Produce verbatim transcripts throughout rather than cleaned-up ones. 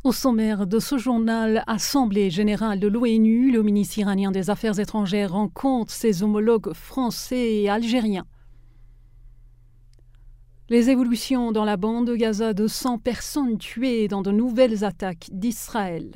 Au sommaire de ce journal, Assemblée générale de l'ONU, le ministre iranien des Affaires étrangères rencontre ses homologues français et algériens. Les évolutions dans la bande de Gaza, de cent personnes tuées dans de nouvelles attaques d'Israël.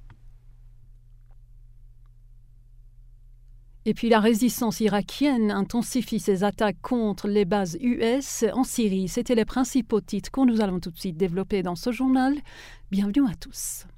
Et puis la résistance irakienne intensifie ses attaques contre les bases U S en Syrie. C'était les principaux titres que nous allons tout de suite développer dans ce journal. Bienvenue à tous.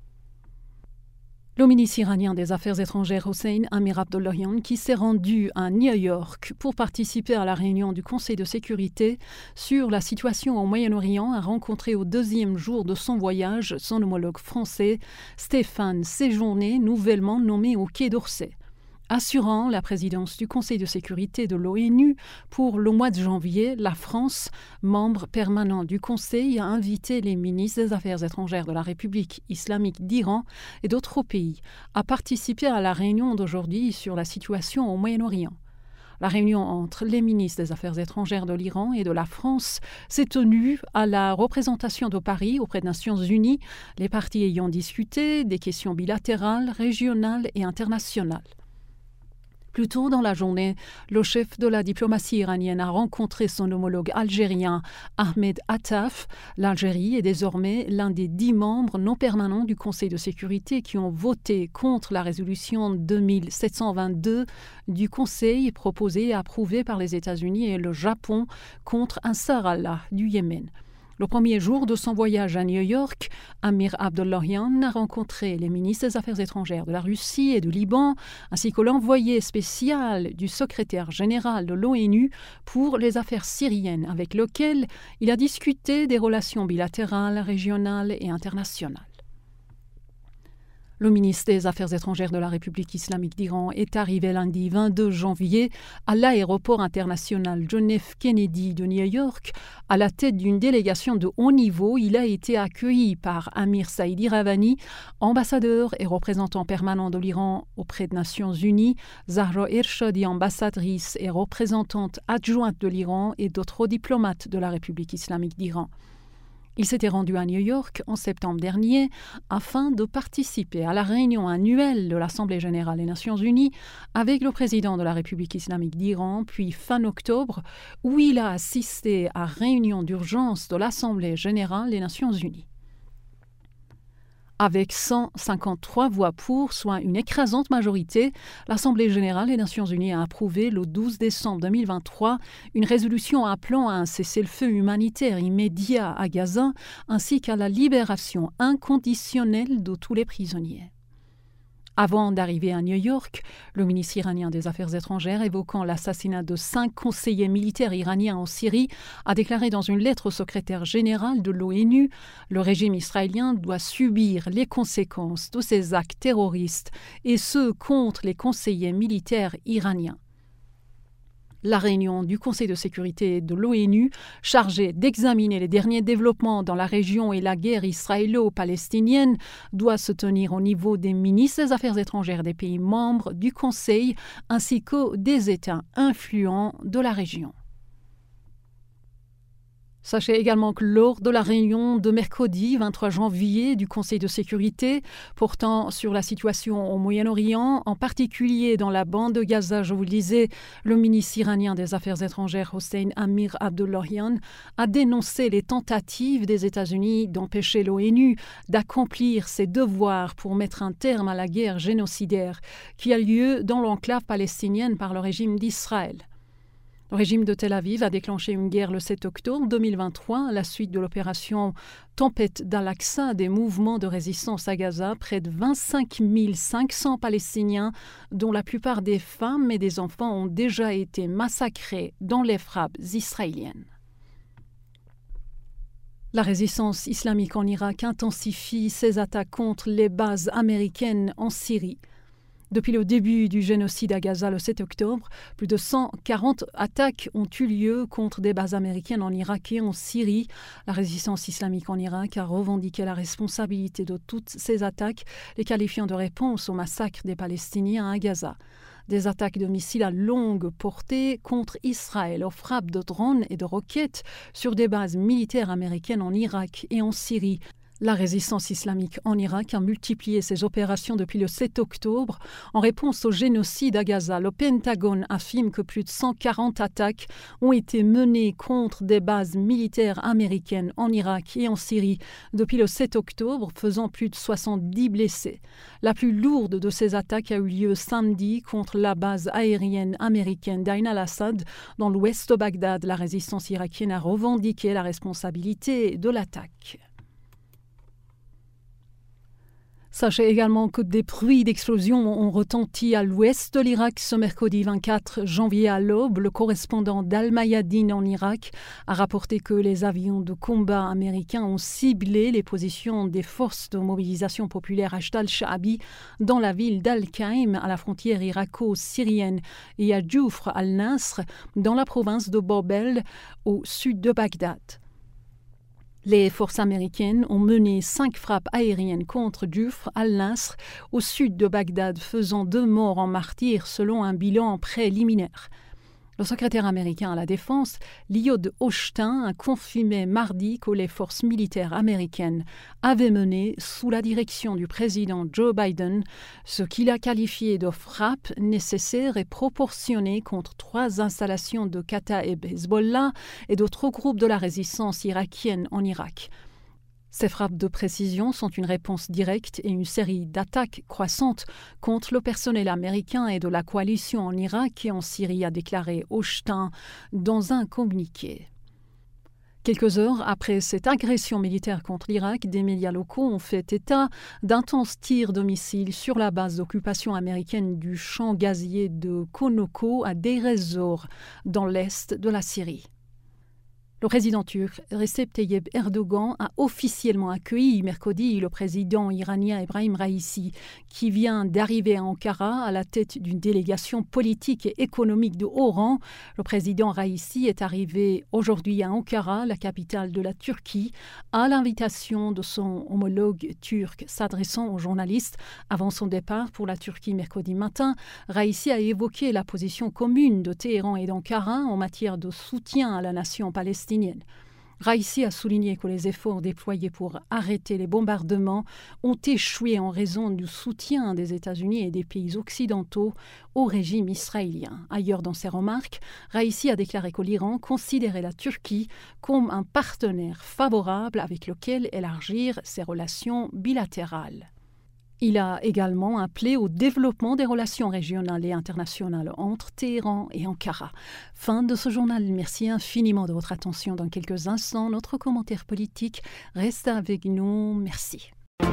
Le ministre iranien des Affaires étrangères Hossein Amir Abdollahian, qui s'est rendu à New York pour participer à la réunion du Conseil de sécurité sur la situation au Moyen-Orient, a rencontré au deuxième jour de son voyage son homologue français Stéphane Séjourné, nouvellement nommé au Quai d'Orsay, assurant la présidence du Conseil de sécurité de l'ONU pour le mois de janvier. La France, membre permanent du Conseil, a invité les ministres des Affaires étrangères de la République islamique d'Iran et d'autres pays à participer à la réunion d'aujourd'hui sur la situation au Moyen-Orient. La réunion entre les ministres des Affaires étrangères de l'Iran et de la France s'est tenue à la représentation de Paris auprès des Nations Unies, les parties ayant discuté des questions bilatérales, régionales et internationales. Plus tôt dans la journée, le chef de la diplomatie iranienne a rencontré son homologue algérien Ahmed Attaf. L'Algérie est désormais l'un des dix membres non permanents du Conseil de sécurité qui ont voté contre la résolution deux mille sept cent vingt-deux du Conseil proposée et approuvée par les États-Unis et le Japon contre Ansarallah du Yémen. Le premier jour de son voyage à New York, Amir Abdollahian a rencontré les ministres des Affaires étrangères de la Russie et du Liban, ainsi que l'envoyé spécial du secrétaire général de l'ONU pour les affaires syriennes, avec lequel il a discuté des relations bilatérales, régionales et internationales. Le ministre des Affaires étrangères de la République islamique d'Iran est arrivé lundi vingt-deux janvier à l'aéroport international John F. Kennedy de New York. À la tête d'une délégation de haut niveau, il a été accueilli par Amir Saïd Iravani, ambassadeur et représentant permanent de l'Iran auprès des Nations Unies, Zahra Ershadi, ambassadrice et représentante adjointe de l'Iran, et d'autres diplomates de la République islamique d'Iran. Il s'était rendu à New York en septembre dernier afin de participer à la réunion annuelle de l'Assemblée générale des Nations unies avec le président de la République islamique d'Iran, puis fin octobre, où il a assisté à réunion d'urgence de l'Assemblée générale des Nations unies. Avec cent cinquante-trois voix pour, soit une écrasante majorité, l'Assemblée générale des Nations unies a approuvé le douze décembre deux mille vingt-trois une résolution appelant à un cessez-le-feu humanitaire immédiat à Gaza, ainsi qu'à la libération inconditionnelle de tous les prisonniers. Avant d'arriver à New York, le ministre iranien des Affaires étrangères, évoquant l'assassinat de cinq conseillers militaires iraniens en Syrie, a déclaré dans une lettre au secrétaire général de l'ONU « Le régime israélien doit subir les conséquences de ses actes terroristes et ceux contre les conseillers militaires iraniens ». La réunion du Conseil de sécurité de l'ONU, chargée d'examiner les derniers développements dans la région et la guerre israélo-palestinienne, doit se tenir au niveau des ministres des Affaires étrangères des pays membres du Conseil ainsi que des États influents de la région. Sachez également que lors de la réunion de mercredi vingt-trois janvier du Conseil de sécurité portant sur la situation au Moyen-Orient, en particulier dans la bande de Gaza, je vous le disais, le ministre iranien des Affaires étrangères Hossein Amir Abdollahian a dénoncé les tentatives des États-Unis d'empêcher l'ONU d'accomplir ses devoirs pour mettre un terme à la guerre génocidaire qui a lieu dans l'enclave palestinienne par le régime d'Israël. Le régime de Tel Aviv a déclenché une guerre le sept octobre deux mille vingt-trois à la suite de l'opération Tempête d'Al-Aqsa, des mouvements de résistance à Gaza. Près de vingt-cinq mille cinq cents Palestiniens, dont la plupart des femmes et des enfants, ont déjà été massacrés dans les frappes israéliennes. La résistance islamique en Irak intensifie ses attaques contre les bases américaines en Syrie. Depuis le début du génocide à Gaza le sept octobre, plus de cent quarante attaques ont eu lieu contre des bases américaines en Irak et en Syrie. La résistance islamique en Irak a revendiqué la responsabilité de toutes ces attaques, les qualifiant de réponse au massacre des Palestiniens à Gaza. Des attaques de missiles à longue portée contre Israël, aux frappes de drones et de roquettes sur des bases militaires américaines en Irak et en Syrie. La résistance islamique en Irak a multiplié ses opérations depuis le sept octobre. En réponse au génocide à Gaza, le Pentagone affirme que plus de cent quarante attaques ont été menées contre des bases militaires américaines en Irak et en Syrie depuis le sept octobre, faisant plus de soixante-dix blessés. La plus lourde de ces attaques a eu lieu samedi contre la base aérienne américaine d'Ain al-Assad dans l'ouest de Bagdad. La résistance irakienne a revendiqué la responsabilité de l'attaque. Sachez également que des bruits d'explosion ont retenti à l'ouest de l'Irak ce mercredi vingt-quatre janvier à l'aube. Le correspondant d'Al Mayadeen en Irak a rapporté que les avions de combat américains ont ciblé les positions des forces de mobilisation populaire Hashd al-Sha'abi dans la ville d'Al-Qaim à la frontière irako-syrienne et à Djoufr al-Nasr dans la province de Bobel au sud de Bagdad. Les forces américaines ont mené cinq frappes aériennes contre Djoufr al-Nasr au sud de Bagdad, faisant deux morts en martyrs selon un bilan préliminaire. Le secrétaire américain à la Défense, Lloyd Austin, a confirmé mardi que les forces militaires américaines avaient mené, sous la direction du président Joe Biden, ce qu'il a qualifié de frappes nécessaires et proportionnées contre trois installations de Kataeb Hezbollah et d'autres groupes de la résistance irakienne en Irak. Ces frappes de précision sont une réponse directe et une série d'attaques croissantes contre le personnel américain et de la coalition en Irak et en Syrie, a déclaré Austin dans un communiqué. Quelques heures après cette agression militaire contre l'Irak, des médias locaux ont fait état d'intenses tirs de missiles sur la base d'occupation américaine du champ gazier de Konoko à Deir ez-Zor, dans l'est de la Syrie. Le président turc Recep Tayyip Erdogan a officiellement accueilli mercredi le président iranien Ebrahim Raïssi, qui vient d'arriver à Ankara à la tête d'une délégation politique et économique de haut rang. Le président Raïssi est arrivé aujourd'hui à Ankara, la capitale de la Turquie, à l'invitation de son homologue turc. S'adressant aux journalistes avant son départ pour la Turquie mercredi matin, Raïssi a évoqué la position commune de Téhéran et d'Ankara en matière de soutien à la nation palestinienne. Raïssi a souligné que les efforts déployés pour arrêter les bombardements ont échoué en raison du soutien des États-Unis et des pays occidentaux au régime israélien. Ailleurs dans ses remarques, Raïssi a déclaré que l'Iran considérait la Turquie comme un partenaire favorable avec lequel élargir ses relations bilatérales. Il a également appelé au développement des relations régionales et internationales entre Téhéran et Ankara. Fin de ce journal. Merci infiniment de votre attention. Dans quelques instants, notre commentaire politique reste avec nous. Merci.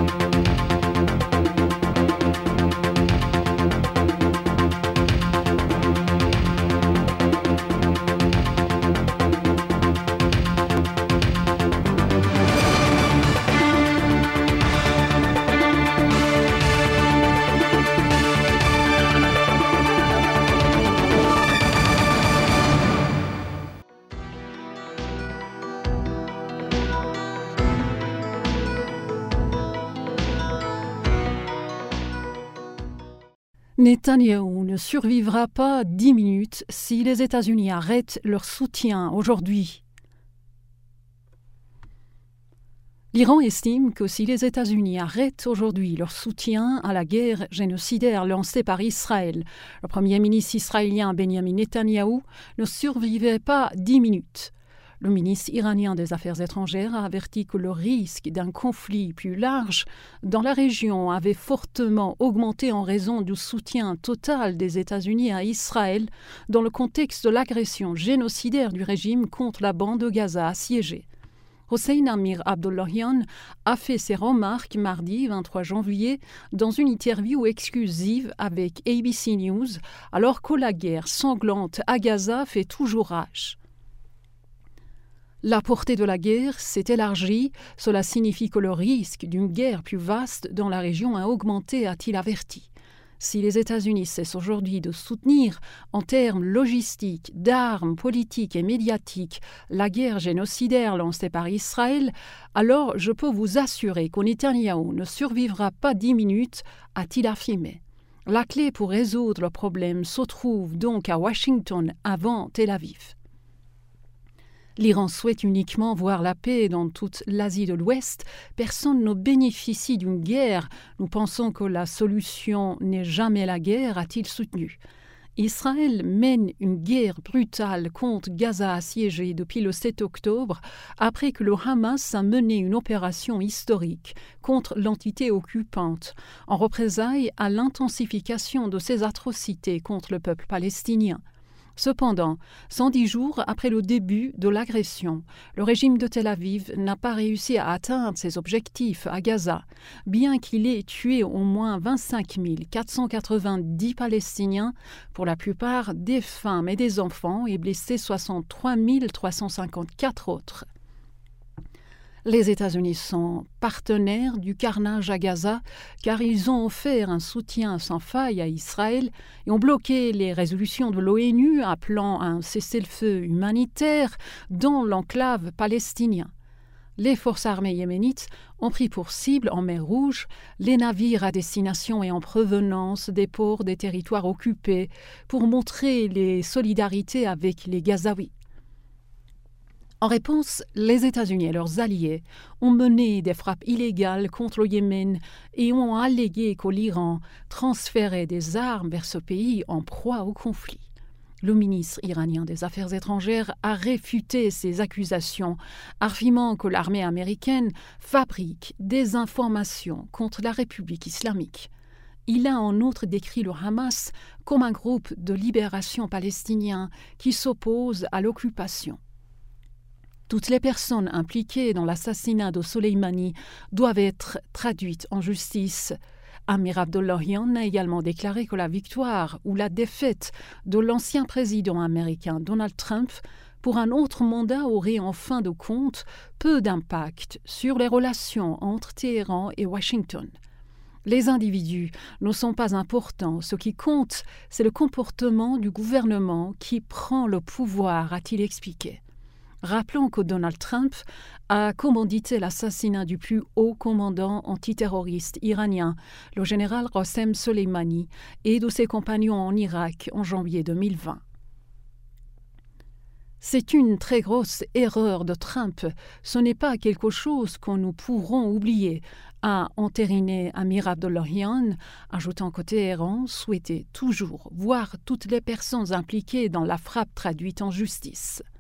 Netanyahou ne survivra pas dix minutes si les États-Unis arrêtent leur soutien aujourd'hui. L'Iran estime que si les États-Unis arrêtent aujourd'hui leur soutien à la guerre génocidaire lancée par Israël, le Premier ministre israélien Benjamin Netanyahou ne survivrait pas dix minutes. Le ministre iranien des Affaires étrangères a averti que le risque d'un conflit plus large dans la région avait fortement augmenté en raison du soutien total des États-Unis à Israël dans le contexte de l'agression génocidaire du régime contre la bande de Gaza assiégée. Hossein Amir Abdollahian a fait ses remarques mardi vingt-trois janvier dans une interview exclusive avec A B C News alors que la guerre sanglante à Gaza fait toujours rage. La portée de la guerre s'est élargie, cela signifie que le risque d'une guerre plus vaste dans la région a augmenté, a-t-il averti. Si les États-Unis cessent aujourd'hui de soutenir, en termes logistiques, d'armes, politiques et médiatiques, la guerre génocidaire lancée par Israël, alors je peux vous assurer que Netanyahou ne survivra pas dix minutes, a-t-il affirmé. La clé pour résoudre le problème se trouve donc à Washington avant Tel Aviv. L'Iran souhaite uniquement voir la paix dans toute l'Asie de l'Ouest. Personne ne bénéficie d'une guerre. Nous pensons que la solution n'est jamais la guerre, a-t-il soutenu. Israël mène une guerre brutale contre Gaza assiégée depuis le sept octobre, après que le Hamas a mené une opération historique contre l'entité occupante, en représailles à l'intensification de ses atrocités contre le peuple palestinien. Cependant, cent dix jours après le début de l'agression, le régime de Tel Aviv n'a pas réussi à atteindre ses objectifs à Gaza, bien qu'il ait tué au moins vingt-cinq mille quatre cent quatre-vingt-dix Palestiniens, pour la plupart des femmes et des enfants, et blessé soixante-trois mille trois cent cinquante-quatre autres. Les États-Unis sont partenaires du carnage à Gaza car ils ont offert un soutien sans faille à Israël et ont bloqué les résolutions de l'ONU appelant à un cessez-le-feu humanitaire dans l'enclave palestinien. Les forces armées yéménites ont pris pour cible en mer Rouge les navires à destination et en provenance des ports des territoires occupés pour montrer les solidarités avec les Gazaouis. En réponse, les États-Unis et leurs alliés ont mené des frappes illégales contre le Yémen et ont allégué que l'Iran transférait des armes vers ce pays en proie au conflit. Le ministre iranien des Affaires étrangères a réfuté ces accusations, affirmant que l'armée américaine fabrique des informations contre la République islamique. Il a en outre décrit le Hamas comme un groupe de libération palestinien qui s'oppose à l'occupation. Toutes les personnes impliquées dans l'assassinat de Soleimani doivent être traduites en justice. Amir Abdollahian a également déclaré que la victoire ou la défaite de l'ancien président américain Donald Trump pour un autre mandat aurait en fin de compte peu d'impact sur les relations entre Téhéran et Washington. Les individus ne sont pas importants. Ce qui compte, c'est le comportement du gouvernement qui prend le pouvoir, a-t-il expliqué. Rappelons que Donald Trump a commandité l'assassinat du plus haut commandant antiterroriste iranien, le général Qassem Soleimani, et de ses compagnons en Irak en janvier deux mille vingt. C'est une très grosse erreur de Trump. Ce n'est pas quelque chose que nous pourrons oublier, a entériné Amir Abdollahian, ajoutant que Téhéran souhaitait toujours voir toutes les personnes impliquées dans la frappe traduite en justice.